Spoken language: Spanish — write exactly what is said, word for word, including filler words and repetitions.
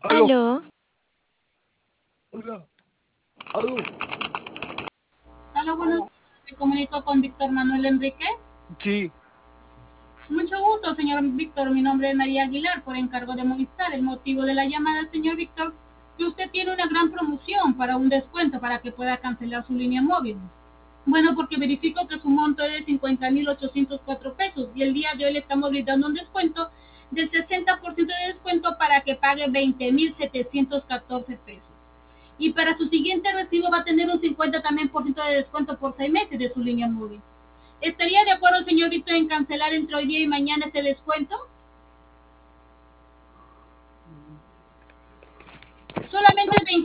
Aló, Aló, hola, aló, Hola, buenos días. Me comunico con Víctor Manuel Enríquez. sí, Mucho gusto, señor Víctor. Mi nombre es María Aguilar, por encargo de Movistar. El motivo de la llamada, señor Víctor, que usted tiene una gran promoción para un descuento para que pueda cancelar su línea móvil. Bueno, porque verifico que su monto es de cincuenta mil ochocientos cuatro pesos y el día de hoy le estamos brindando un descuento del sesenta por ciento de descuento para que pague veinte mil setecientos catorce pesos. Y para su siguiente recibo va a tener un cincuenta también por ciento de descuento por seis meses de su línea móvil. ¿Estaría de acuerdo, señor Víctor, en cancelar entre hoy día y mañana este descuento? Solamente el